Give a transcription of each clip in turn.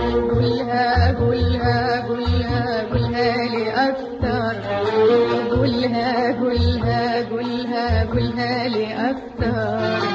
قولها قولها قولها قولها لي أكتر، قولها قولها قولها قولها لي أكتر.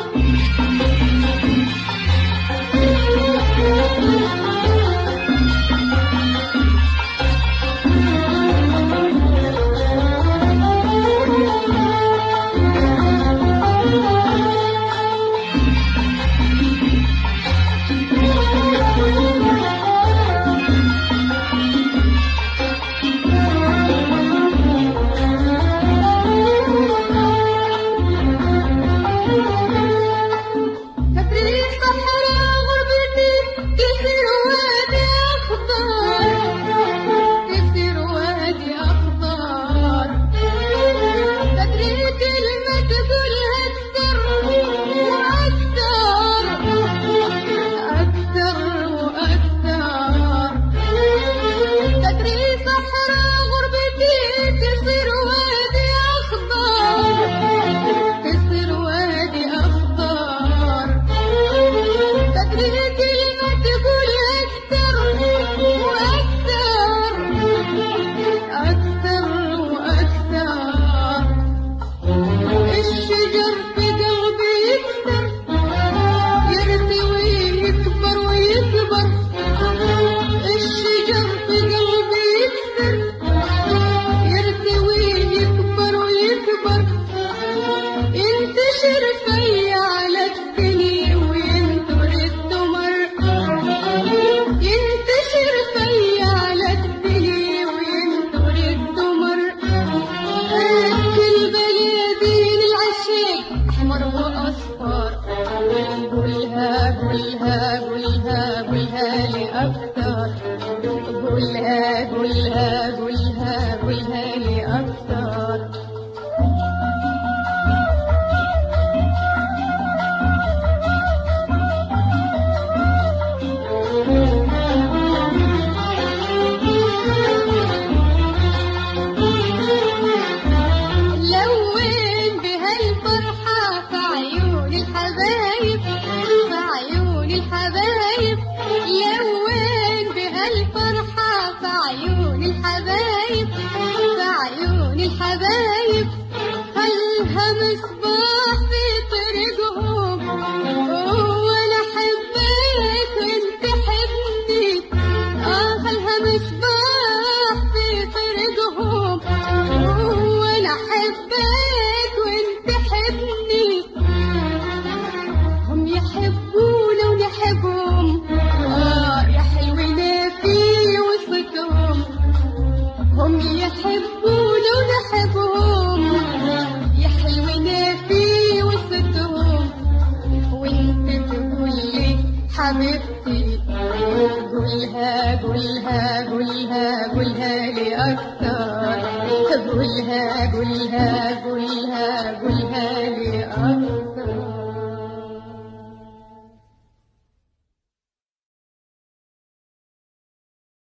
قولها قولها قولها لي أكتر، قولها قولها قولها قولها لي أكتر. لون بهالفرحة في عيون الحبايب، في عيون الحبايب، لون بهالفرحة في عيون الحبايب، في عيون الحبايب. خلها مصباح في طريقهم، وانا احبك وانت حبني. خلها مصباح في طريقهم، وانا احبك وانت حبني. هم يحبونا ونحبهم، يا حلوين في وسطهم. هم يحبونا ونحبهم، يا حلوين في وسطهم. وانت تقولي حبيبتي، قولها قولها قولها قولها لي أكتر، قولها قولها قولها قولها لي أكتر.